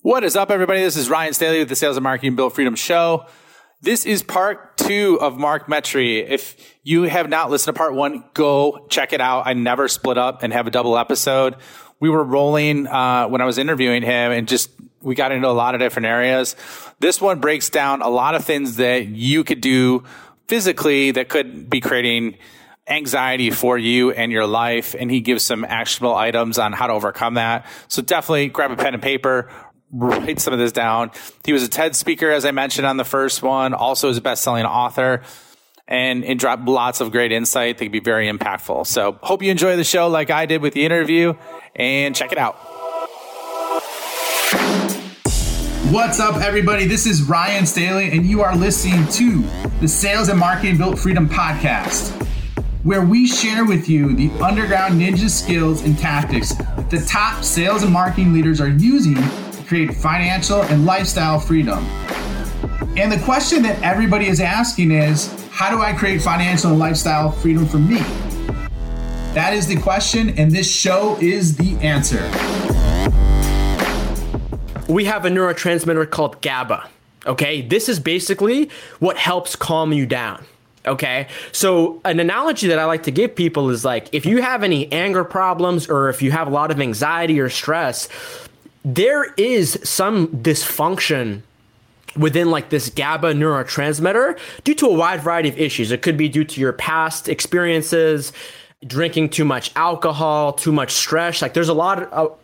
What is up, everybody? This is Ryan Staley with the Sales and Marketing Built Freedom Show. This is part 2 of Mark Metry. If you have not listened to part 1, go check it out. I never split up and have a double episode. We were rolling when I was interviewing him, and we got into a lot of different areas. This one breaks down a lot of things that you could do physically that could be creating anxiety for you and your life, and he gives some actionable items on how to overcome that. So definitely grab a pen and paper, write some of this down. He was a TED speaker, as I mentioned on the first one, also is a best-selling author, and dropped lots of great insight that can be very impactful. So hope you enjoy the show like I did with the interview, and check it out. What's up, everybody? This is Ryan Staley, and you are listening to the Sales and Marketing Built Freedom podcast, where we share with you the underground ninja skills and tactics that the top sales and marketing leaders are using to create financial and lifestyle freedom. And the question that everybody is asking is, how do I create financial and lifestyle freedom for me? That is the question, and this show is the answer. We have a neurotransmitter called GABA, okay? This is basically what helps calm you down. Okay, so an analogy that I like to give people is like, if you have any anger problems or if you have a lot of anxiety or stress, there is some dysfunction within like this GABA neurotransmitter due to a wide variety of issues. It could be due to your past experiences, drinking too much alcohol, too much stress. Like there's a lot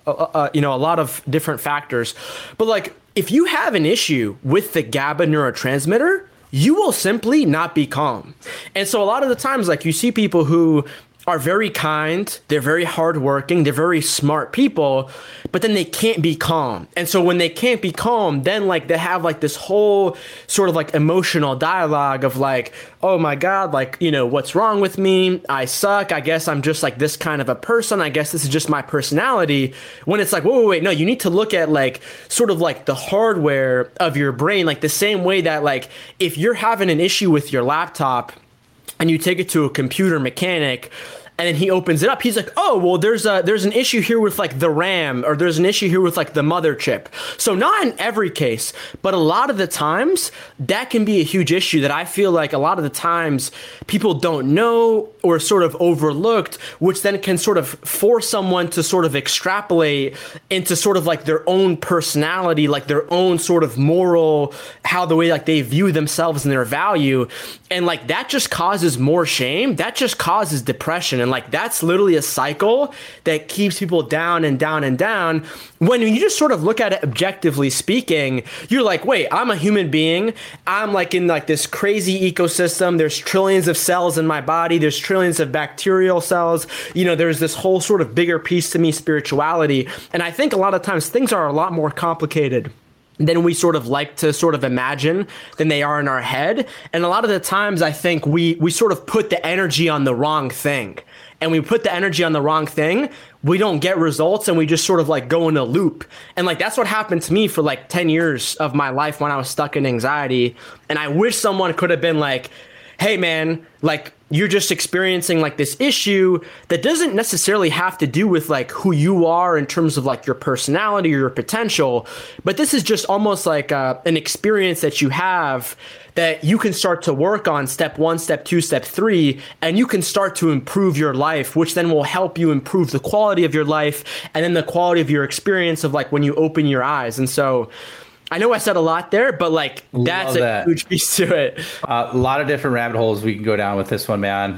of different factors. But like if you have an issue with the GABA neurotransmitter, you will simply not be calm. And so a lot of the times, like you see people who are very kind, they're very hardworking, they're very smart people, but then they can't be calm. And so when they can't be calm, then like they have like this whole sort of like emotional dialogue of like, oh my God, like, you know, what's wrong with me? I suck. I guess I'm just like this kind of a person. I guess this is just my personality. When it's like, wait, no, you need to look at like sort of like the hardware of your brain, like the same way that like if you're having an issue with your laptop and you take it to a computer mechanic, and then he opens it up, he's like, oh, well, there's an issue here with like the RAM, or there's an issue here with like the mother chip. So not in every case, but a lot of the times that can be a huge issue that I feel like a lot of the times people don't know or sort of overlooked, which then can sort of force someone to sort of extrapolate into sort of like their own personality, like their own sort of moral, how the way like they view themselves and their value. And like that just causes more shame. That just causes depression. And like that's literally a cycle that keeps people down and down and down. When you just sort of look at it objectively speaking, you're like, wait, I'm a human being. I'm like in like this crazy ecosystem. There's trillions of cells in my body. There's trillions of bacterial cells. You know, there's this whole sort of bigger piece to me, spirituality. And I think a lot of times things are a lot more complicated than we sort of like to sort of imagine than they are in our head. And a lot of the times I think we sort of put the energy on the wrong thing. And we put the energy on the wrong thing, we don't get results, and we just sort of like go in a loop. And like that's what happened to me for like 10 years of my life when I was stuck in anxiety. And I wish someone could have been like, hey man, like you're just experiencing like this issue that doesn't necessarily have to do with like who you are in terms of like your personality or your potential, but this is just almost like an experience that you have that you can start to work on step 1, step 2, step 3, and you can start to improve your life, which then will help you improve the quality of your life and then the quality of your experience of like when you open your eyes. And so I know I said a lot there, but like that's a huge piece to it. A lot of different rabbit holes we can go down with this one, man.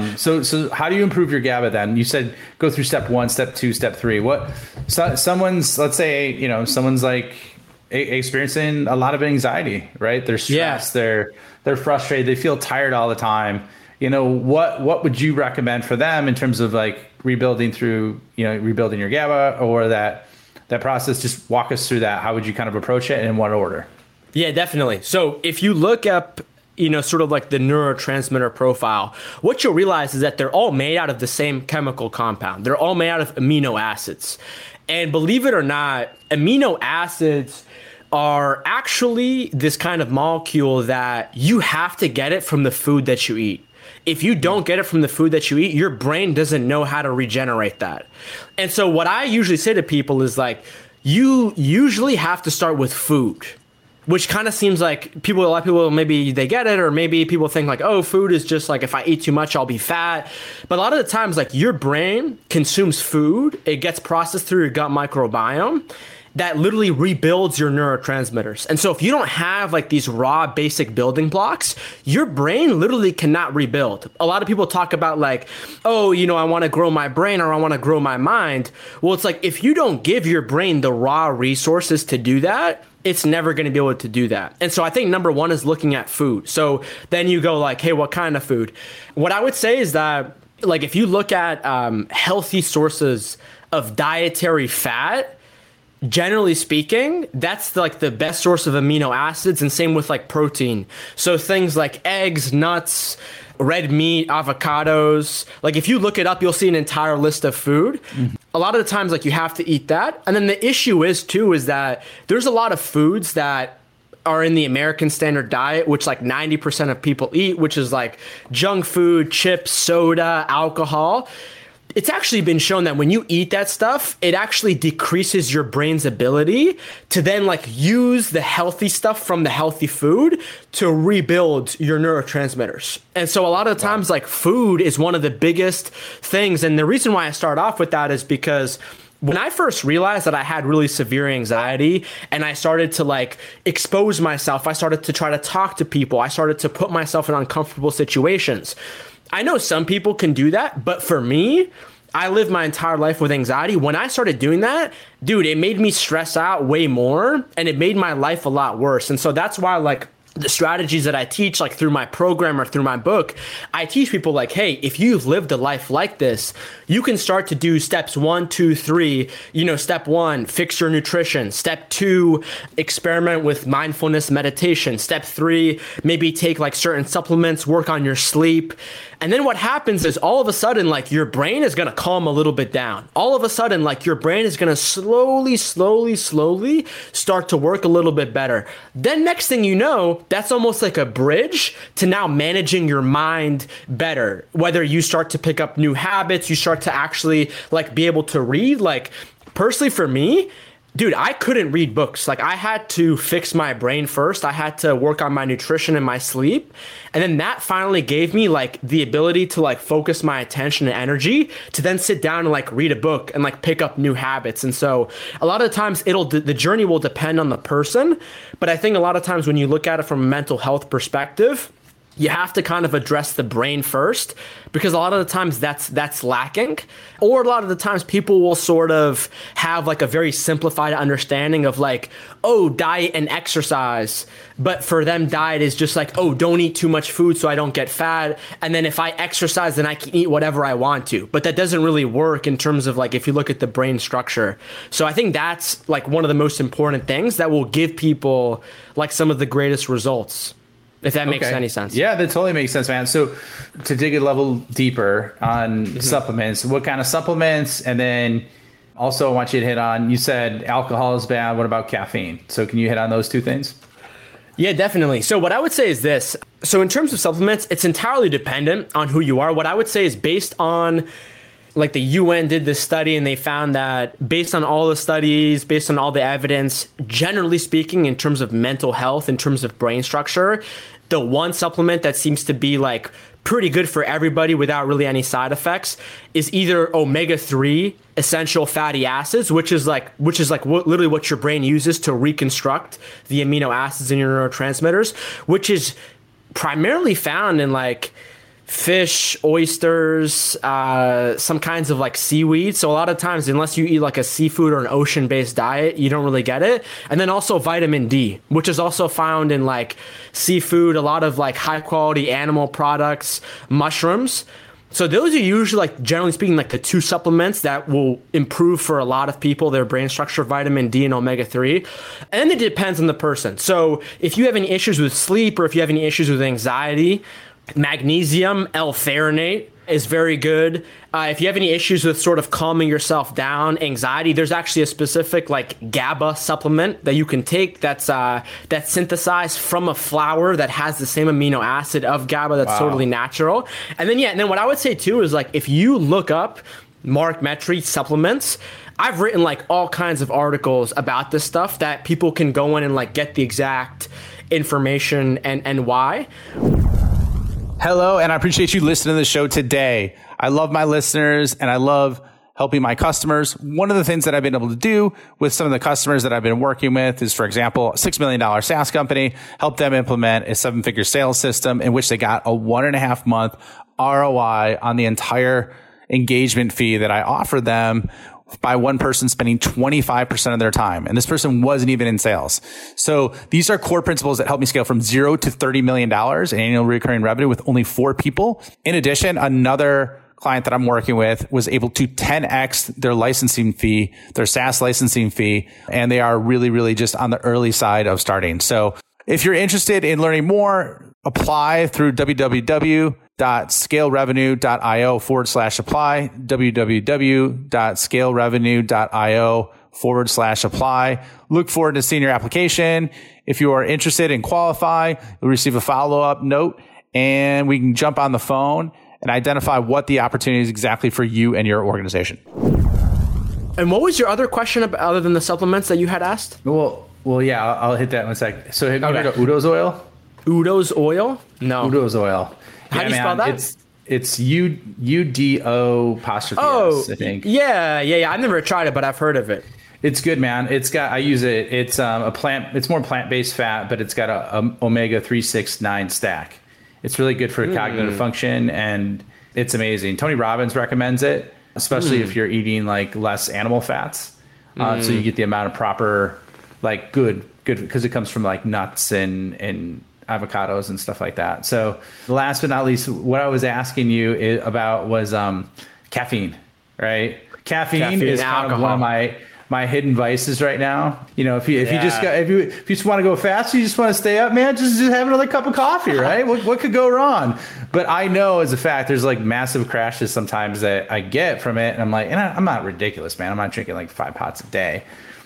So how do you improve your GABA then? You said go through step 1, step 2, step 3. Someone's, let's say, you know, someone's like experiencing a lot of anxiety, right? They're stressed, they're frustrated, they feel tired all the time. You know, what would you recommend for them in terms of like rebuilding your GABA or that process? Just walk us through that. How would you kind of approach it and in what order? Yeah, definitely. So if you look up, you know, sort of like the neurotransmitter profile, what you'll realize is that they're all made out of the same chemical compound. They're all made out of amino acids. And believe it or not, amino acids are actually this kind of molecule that you have to get it from the food that you eat. If you don't get it from the food that you eat, your brain doesn't know how to regenerate that. And so what I usually say to people is like, you usually have to start with food, which kind of seems like a lot of people, maybe they get it, or maybe people think like, oh, food is just like, if I eat too much, I'll be fat. But a lot of the times, like, your brain consumes food, it gets processed through your gut microbiome that literally rebuilds your neurotransmitters. And so if you don't have like these raw basic building blocks, your brain literally cannot rebuild. A lot of people talk about like, oh, I want to grow my brain, or I want to grow my mind. Well, it's like, if you don't give your brain the raw resources to do that, it's never going to be able to do that. And so I think number one is looking at food. So then you go like, hey, what kind of food? What I would say is that, like, if you look at healthy sources of dietary fat, generally speaking, that's like the best source of amino acids, and same with like protein. So things like eggs, nuts, red meat, avocados. Like, if you look it up, you'll see an entire list of food. A lot of the times, like, you have to eat that. And then the issue is that there's a lot of foods that are in the American standard diet, which like 90% of people eat, which is like junk food, chips, soda, alcohol. It's actually been shown that when you eat that stuff, it actually decreases your brain's ability to then like use the healthy stuff from the healthy food to rebuild your neurotransmitters. And so a lot of the times, like, food is one of the biggest things. And the reason why I start off with that is because when I first realized that I had really severe anxiety and I started to like expose myself, I started to try to talk to people, I started to put myself in uncomfortable situations. I know some people can do that, but for me, I lived my entire life with anxiety. When I started doing that, dude, it made me stress out way more, and it made my life a lot worse. And so that's why, like, the strategies that I teach, like through my program or through my book, I teach people like, hey, if you've lived a life like this, you can start to do steps 1, 2, 3. Step 1, fix your nutrition. Step 2, experiment with mindfulness meditation. Step 3, maybe take like certain supplements, work on your sleep. And then what happens is all of a sudden, like, your brain is going to calm a little bit down. All of a sudden, like, your brain is going to slowly start to work a little bit better. Then next thing you know, that's almost like a bridge to now managing your mind better. Whether you start to pick up new habits, you start to actually like be able to read. Like, personally for me, dude, I couldn't read books. Like, I had to fix my brain first. I had to work on my nutrition and my sleep. And then that finally gave me like the ability to like focus my attention and energy to then sit down and like read a book and like pick up new habits. And so a lot of times the journey will depend on the person. But I think a lot of times when you look at it from a mental health perspective, you have to kind of address the brain first, because a lot of the times that's lacking. Or a lot of the times people will sort of have like a very simplified understanding of like, oh, diet and exercise. But for them, diet is just like, oh, don't eat too much food so I don't get fat. And then if I exercise, then I can eat whatever I want to. But that doesn't really work in terms of like, if you look at the brain structure. So I think that's like one of the most important things that will give people like some of the greatest results. If that makes any sense. Yeah, that totally makes sense, man. So to dig a level deeper on supplements, what kind of supplements? And then also I want you to hit on, you said alcohol is bad. What about caffeine? So can you hit on those two things? Yeah, definitely. So what I would say is this. So in terms of supplements, it's entirely dependent on who you are. What I would say is based on, like, the UN did this study and they found that based on all the studies, based on all the evidence, generally speaking, in terms of mental health, in terms of brain structure, the one supplement that seems to be like pretty good for everybody without really any side effects is either omega-3 essential fatty acids, which is literally what your brain uses to reconstruct the amino acids in your neurotransmitters, which is primarily found in like fish, oysters, some kinds of like seaweed. So a lot of times, unless you eat like a seafood or an ocean-based diet, you don't really get it. And then also vitamin D, which is also found in like seafood, a lot of like high quality animal products, mushrooms. So those are usually, like, generally speaking, like the two supplements that will improve for a lot of people their brain structure, vitamin D and omega-3. And it depends on the person. So if you have any issues with sleep or if you have any issues with anxiety, magnesium L-threonate is very good. If you have any issues with sort of calming yourself down, anxiety, there's actually a specific like GABA supplement that you can take that's synthesized from a flower that has the same amino acid of GABA that's totally natural. And then what I would say too is, like, if you look up Mark Metry supplements. I've written like all kinds of articles about this stuff that people can go in and like get the exact information and why. Hello, and I appreciate you listening to the show today. I love my listeners and I love helping my customers. One of the things that I've been able to do with some of the customers that I've been working with is, for example, a $6 million SaaS company, help them implement a 7-figure sales system in which they got a 1.5 month ROI on the entire engagement fee that I offered them by one person spending 25% of their time. And this person wasn't even in sales. So these are core principles that help me scale from 0 to $30 million in annual recurring revenue with only 4 people. In addition, another client that I'm working with was able to 10x their licensing fee, their SaaS licensing fee. And they are really, really just on the early side of starting. So if you're interested in learning more, apply through www.scalerevenue.io/apply, www.scalerevenue.io/apply. Look forward to seeing your application. If you are interested and qualify, you'll receive a follow-up note and we can jump on the phone and identify what the opportunity is exactly for you and your organization. And what was your other question about, other than the supplements that you had asked? Well, yeah, I'll hit that in a sec. So have you heard of Udo's oil? Udo's oil? No. Udo's oil. How do you spell that? It's UDO apostrophe S, I think. Yeah. I've never tried it, but I've heard of it. It's good, man. I use it. It's a plant. It's more plant-based fat, but it's got a omega 369 stack. It's really good for cognitive function, and it's amazing. Tony Robbins recommends it, especially if you're eating like less animal fats. So you get the amount of proper, like good, because it comes from like nuts and avocados and stuff like that. So last but not least, what I was asking you about was caffeine, right? Caffeine is kind of one of my hidden vices right now. You know, if you just want to go fast, you just want to stay up, man, just have another cup of coffee, right? What could go wrong? But I know as a fact, there's like massive crashes sometimes that I get from it. And I'm like, and I'm not ridiculous, man. I'm not drinking like 5 pots a day,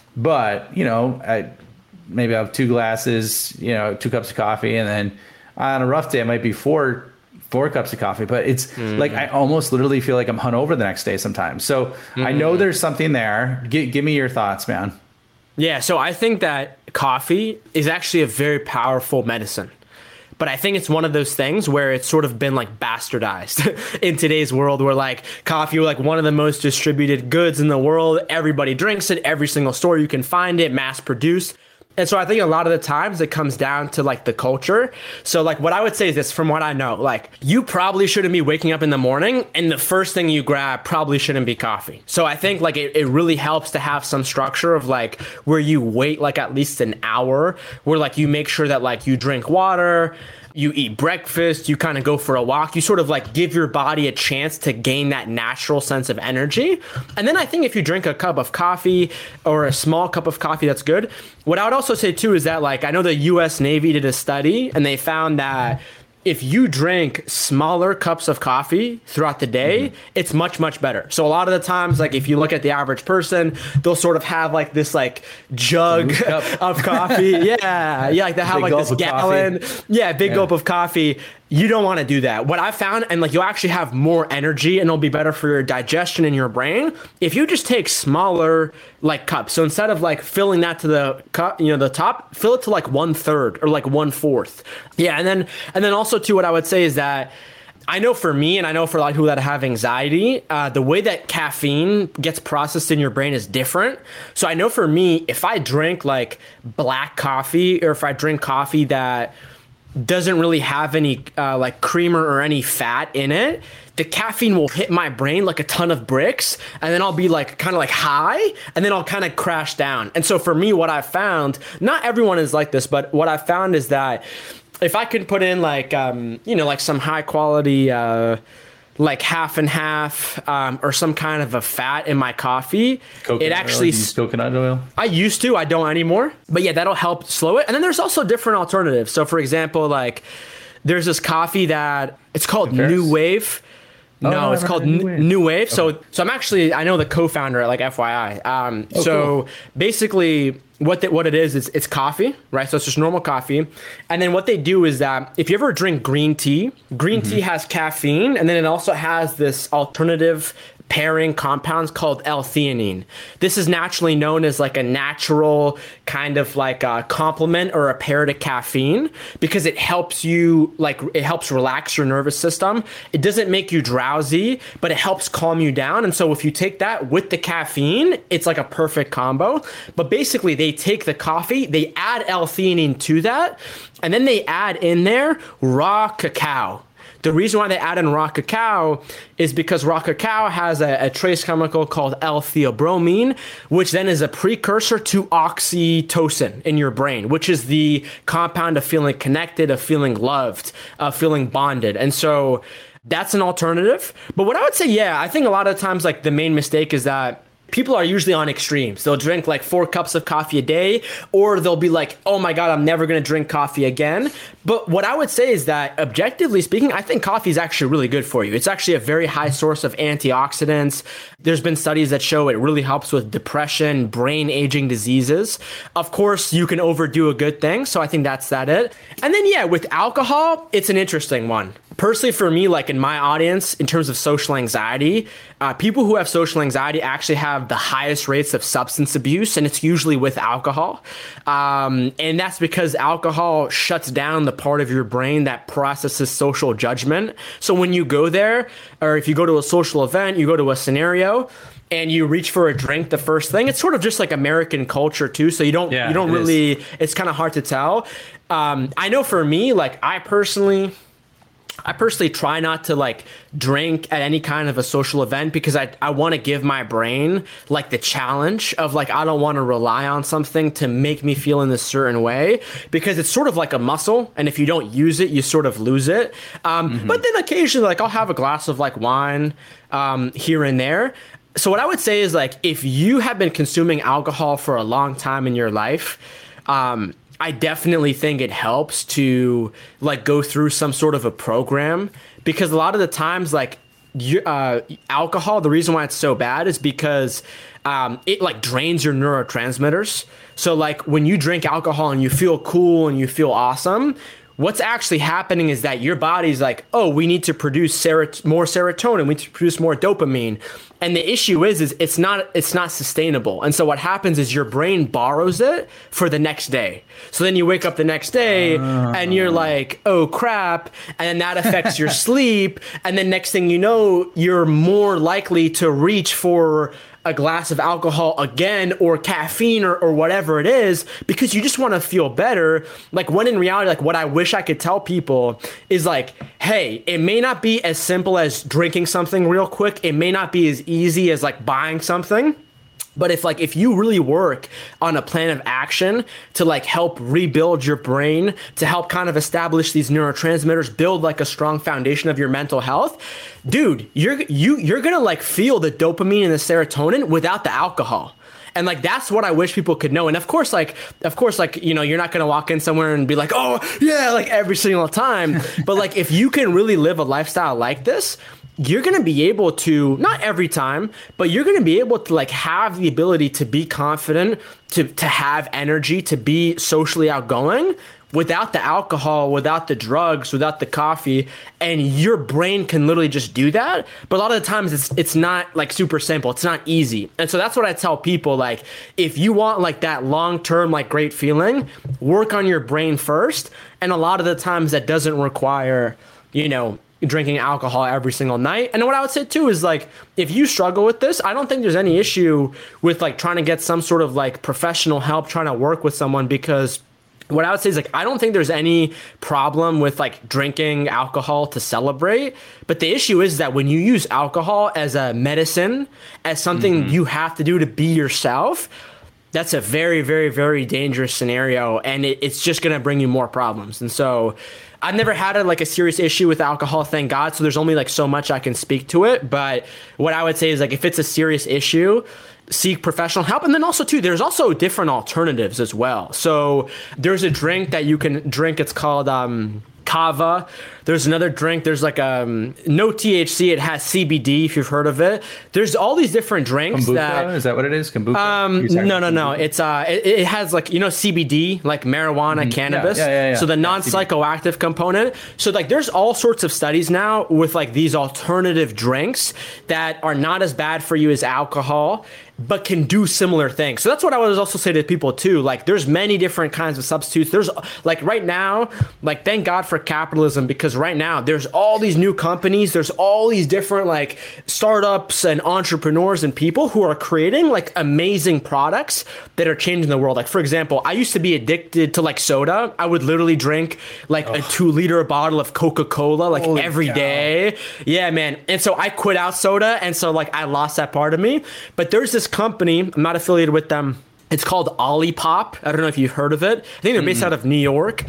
but you know, maybe I have 2 glasses, 2 cups of coffee. And then on a rough day, it might be 4 cups of coffee, but it's like I almost literally feel like I'm hungover the next day sometimes. So I know there's something there. Give me your thoughts, man. Yeah, so I think that coffee is actually a very powerful medicine. But I think it's one of those things where it's sort of been like bastardized in today's world, where like coffee, like one of the most distributed goods in the world. Everybody drinks it. Every single store you can find it, mass produced. And so I think a lot of the times it comes down to like the culture. So like what I would say is this, from what I know, like you probably shouldn't be waking up in the morning and the first thing you grab probably shouldn't be coffee. So I think like it really helps to have some structure of like where you wait like at least an hour, where like you make sure that like you drink water, you eat breakfast, you kind of go for a walk, you sort of like give your body a chance to gain that natural sense of energy. And then I think if you drink a cup of coffee or a small cup of coffee, that's good. What I would also say too is that like I know the US Navy did a study and they found that if you drink smaller cups of coffee throughout the day, it's much, much better. So a lot of the times, like if you look at the average person, they'll sort of have like this like jug of coffee. Yeah, like they have like this gallon. Yeah, big gulp of coffee. You don't want to do that. What I found, and like you'll actually have more energy and it'll be better for your digestion and your brain if you just take smaller like cups. So instead of like filling that to the cup, the top, fill it to like 1/3 or like 1/4. Yeah, and then also too, what I would say is that I know for me, and I know for a lot of people that have anxiety, the way that caffeine gets processed in your brain is different. So I know for me, if I drink like black coffee or if I drink coffee that doesn't really have any like creamer or any fat in it, the caffeine will hit my brain like a ton of bricks, and then I'll be like kind of like high, and then I'll kind of crash down. And so for me, what I found, not everyone is like this, but what I found is that if I could put in like like some high quality like half and half or some kind of a fat in my coffee, it actually use coconut oil. I used to, I don't anymore, but yeah, that'll help slow it. And then there's also different alternatives. So for example, like there's this coffee that it's called New Wave. No, it's called New Wave. Okay. So I'm actually, I know the co-founder, like FYI. Cool. Basically what it is it's coffee, right? So it's just normal coffee. And then what they do is that if you ever drink green tea has caffeine, and then it also has this alternative pairing compounds called L-theanine. This is naturally known as like a natural kind of like a complement or a pair to caffeine because it helps you, like it helps relax your nervous system. It doesn't make you drowsy, but it helps calm you down. And so if you take that with the caffeine, it's like a perfect combo. But basically they take the coffee, they add L-theanine to that, and then they add in there raw cacao. The reason why they add in raw cacao is because raw cacao has a trace chemical called L-theobromine, which then is a precursor to oxytocin in your brain, which is the compound of feeling connected, of feeling loved, of feeling bonded. And so that's an alternative. But what I would say, yeah, I think a lot of times like the main mistake is that people are usually on extremes. They'll drink like 4 cups of coffee a day, or they'll be like, oh my God, I'm never going to drink coffee again. But what I would say is that objectively speaking, I think coffee is actually really good for you. It's actually a very high source of antioxidants. There's been studies that show it really helps with depression, brain aging diseases. Of course, you can overdo a good thing. So I think that's it. And then, yeah, with alcohol, it's an interesting one. Personally, for me, like in my audience, in terms of social anxiety, people who have social anxiety actually have the highest rates of substance abuse, and it's usually with alcohol. And that's because alcohol shuts down the part of your brain that processes social judgment. So when you go there, or if you go to a social event, you go to a scenario, and you reach for a drink the first thing, it's sort of just like American culture too. So you don't really, it's kind of hard to tell. I know for me, like I personally try not to like drink at any kind of a social event because I want to give my brain like the challenge of like, I don't want to rely on something to make me feel in this certain way because it's sort of like a muscle. And if you don't use it, you sort of lose it. But then occasionally like I'll have a glass of like wine here and there. So what I would say is like, if you have been consuming alcohol for a long time in your life, I definitely think it helps to like go through some sort of a program because a lot of the times like alcohol, the reason why it's so bad is because it like drains your neurotransmitters. So like when you drink alcohol and you feel cool and you feel awesome, what's actually happening is that your body's like, oh, we need to produce more serotonin. We need to produce more dopamine. And the issue is it's not sustainable. And so what happens is your brain borrows it for the next day. So then you wake up the next day and you're like, oh crap. And then that affects your sleep. And then next thing you know, you're more likely to reach for a glass of alcohol again or caffeine or whatever it is because you just want to feel better. Like when in reality, like what I wish I could tell people is like, hey, it may not be as simple as drinking something real quick. It may not be as easy as like buying something. But if you really work on a plan of action to like help rebuild your brain, to help kind of establish these neurotransmitters, build like a strong foundation of your mental health, dude, you're gonna like feel the dopamine and the serotonin without the alcohol. And like that's what I wish people could know. And of course, you know, you're not gonna walk in somewhere and be like, oh yeah, like every single time. But like if you can really live a lifestyle like this, you're going to be able to, not every time, but you're going to be able to like have the ability to be confident, to have energy, to be socially outgoing without the alcohol, without the drugs, without the coffee. And your brain can literally just do that. But a lot of the times it's not like super simple. It's not easy. And so that's what I tell people. Like if you want like that long-term, like great feeling, work on your brain first. And a lot of the times that doesn't require, you know, drinking alcohol every single night. And what I would say too is like, if you struggle with this, I don't think there's any issue with like trying to get some sort of like professional help, trying to work with someone, because what I would say is like, I don't think there's any problem with like drinking alcohol to celebrate. But the issue is that when you use alcohol as a medicine, as something you have to do to be yourself, that's a very, very, very dangerous scenario. And it's just going to bring you more problems. And so I've never had a serious issue with alcohol, thank God. So there's only like so much I can speak to it. But what I would say is like, if it's a serious issue, seek professional help. And then also too, there's also different alternatives as well. So there's a drink that you can drink. It's called Kava. There's another drink. There's like no THC. It has CBD, if you've heard of it. There's all these different drinks. Kombucha? Is that what it is? Kombucha? No. It's it has like, CBD, like marijuana, cannabis. Yeah. So the non-psychoactive component. So like there's all sorts of studies now with like these alternative drinks that are not as bad for you as alcohol, but can do similar things. So that's what I would also say to people too. Like there's many different kinds of substitutes. There's like right now, like thank God for capitalism, because right now there's all these new companies. There's all these different like startups and entrepreneurs and people who are creating like amazing products that are changing the world. Like for example, I used to be addicted to like soda. I would literally drink like a 2-liter bottle of Coca-Cola like every day. Yeah, man. And so I quit out soda. And so like I lost that part of me. But there's this company, I'm not affiliated with them. It's called Olipop. I don't know if you've heard of it. I think they're based out of New York.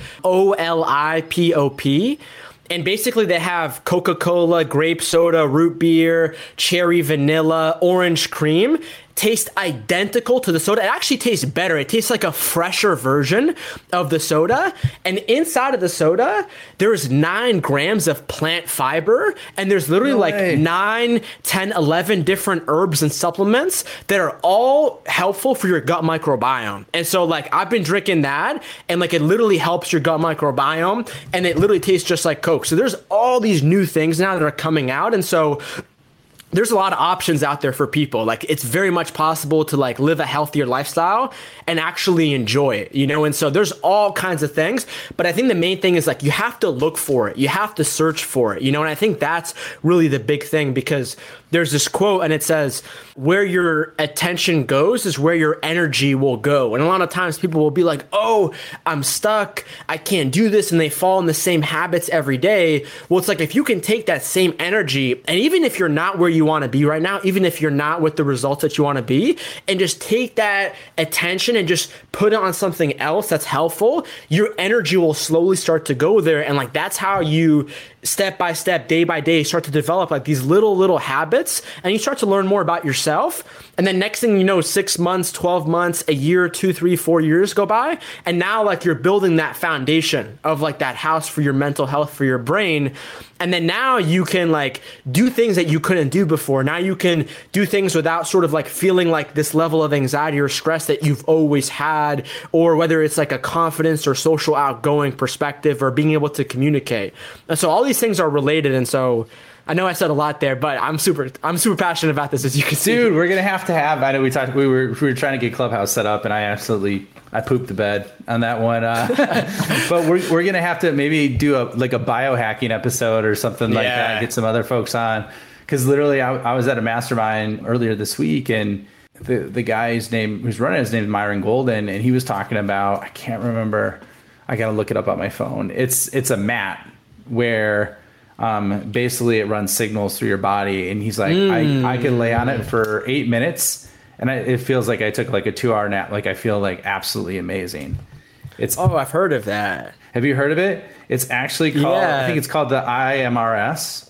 Olipop. And basically they have Coca-Cola, grape soda, root beer, cherry vanilla, orange cream. Taste identical to the soda. It actually tastes better. It tastes like a fresher version of the soda. And inside of the soda, there's 9 grams of plant fiber. And there's literally 9, 10, 11 different herbs and supplements that are all helpful for your gut microbiome. And so like I've been drinking that, and like it literally helps your gut microbiome, and it literally tastes just like Coke. So there's all these new things now that are coming out. And so there's a lot of options out there for people. Like it's very much possible to like live a healthier lifestyle and actually enjoy it, And so there's all kinds of things, but I think the main thing is like, you have to look for it. You have to search for it, And I think that's really the big thing, because there's this quote and it says, where your attention goes is where your energy will go. And a lot of times people will be like, oh, I'm stuck, I can't do this. And they fall in the same habits every day. Well, it's like, if you can take that same energy, and even if you're not where you want to be right now, even if you're not with the results that you want to be, and just take that attention and just put it on something else that's helpful, your energy will slowly start to go there. And like, that's how you step by step, day by day, start to develop like these little habits, and you start to learn more about yourself. And then next thing you know, 6 months, 12 months, a year, 2, 3, 4 years go by. And now like you're building that foundation of like that house for your mental health, for your brain. And then now you can like do things that you couldn't do before. Now you can do things without sort of like feeling like this level of anxiety or stress that you've always had, or whether it's like a confidence or social outgoing perspective, or being able to communicate. And so all these things are related. And so I know I said a lot there, but I'm super passionate about this, as you can see. Dude, we're gonna have to have. I know we were trying to get Clubhouse set up, and I pooped the bed on that one. But we're gonna have to maybe do a biohacking episode or something like that. Get some other folks on, because literally I was at a mastermind earlier this week, and the guy's name who's running his name is Myron Golden, and he was talking about, I can't remember. I gotta look it up on my phone. It's a mat where basically it runs signals through your body, and he's like, I could lay on it for 8 minutes, and it feels like I took like a 2-hour nap. Like I feel like absolutely amazing. I've heard of that. Have you heard of it? It's actually called, I think it's called the IMRS.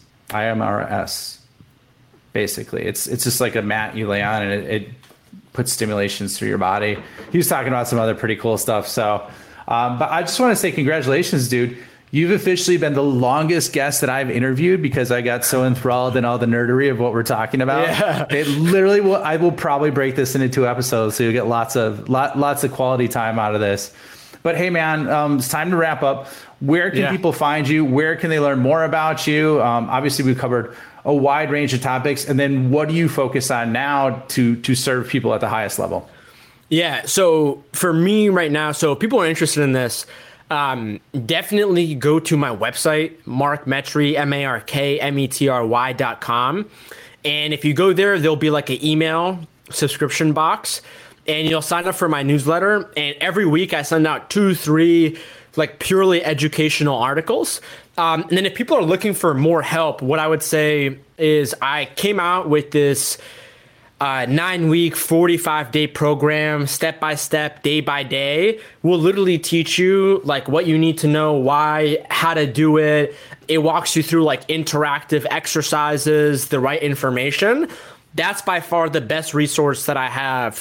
Basically, it's just like a mat you lay on, and it puts stimulations through your body. He was talking about some other pretty cool stuff. So, but I just want to say congratulations, dude. You've officially been the longest guest that I've interviewed, because I got so enthralled in all the nerdery of what we're talking about. Yeah. It literally I will probably break this into 2 episodes, so you'll get lots of quality time out of this. But hey, man, it's time to wrap up. Where can people find you? Where can they learn more about you? Obviously, we've covered a wide range of topics. And then what do you focus on now to serve people at the highest level? Yeah, so for me right now, so if people are interested in this, definitely go to my website, Mark Metry, MarkMetry.com. And if you go there, there'll be like an email subscription box, and you'll sign up for my newsletter. And every week I send out 2-3 like purely educational articles. And then if people are looking for more help, what I would say is I came out with this 9-week, 45-day program, step-by-step, day-by-day, will literally teach you like what you need to know, why, how to do it. It walks you through like interactive exercises, the right information. That's by far the best resource that I have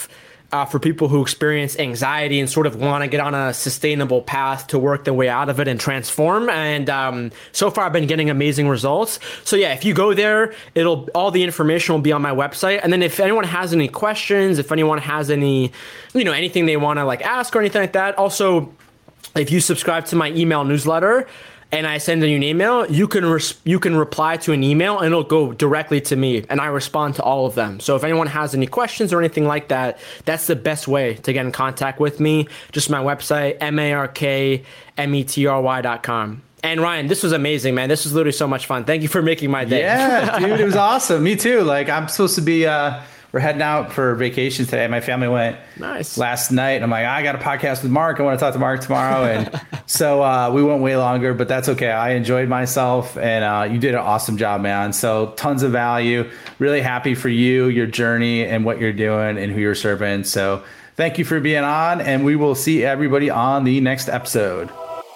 for people who experience anxiety and sort of want to get on a sustainable path to work their way out of it and transform. And so far, I've been getting amazing results. So yeah, if you go there, all the information will be on my website. And then if anyone has any questions, if anyone has any, anything they want to like ask or anything like that, also, if you subscribe to my email newsletter and I send you an email, you can reply to an email and it'll go directly to me and I respond to all of them. So if anyone has any questions or anything like that, that's the best way to get in contact with me. Just my website, markmetry.com. And Ryan, this was amazing, man. This was literally so much fun. Thank you for making my day. Yeah, dude, it was awesome. Me too. Like I'm supposed to be, we're heading out for vacation today. My family went last night. And I'm like, I got a podcast with Mark. I want to talk to Mark tomorrow. And so we went way longer, but that's okay. I enjoyed myself and you did an awesome job, man. So tons of value. Really happy for you, your journey and what you're doing and who you're serving. So thank you for being on and we will see everybody on the next episode.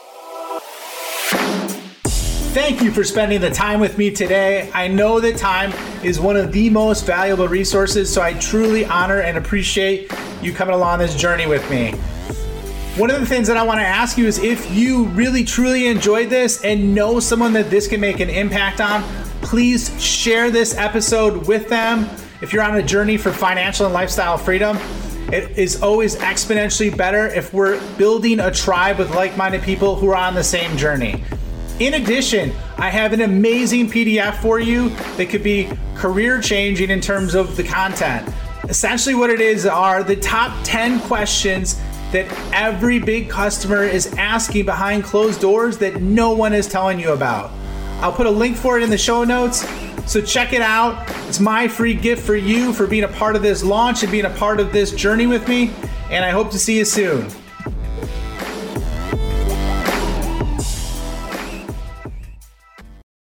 Thank you for spending the time with me today. I know that time is one of the most valuable resources, so I truly honor and appreciate you coming along this journey with me. One of the things that I want to ask you is if you really truly enjoyed this and know someone that this can make an impact on, please share this episode with them. If you're on a journey for financial and lifestyle freedom, it is always exponentially better if we're building a tribe with like-minded people who are on the same journey. In addition, I have an amazing PDF for you that could be career changing in terms of the content. Essentially what it is are the top 10 questions that every big customer is asking behind closed doors that no one is telling you about. I'll put a link for it in the show notes, so check it out. It's my free gift for you for being a part of this launch and being a part of this journey with me, and I hope to see you soon.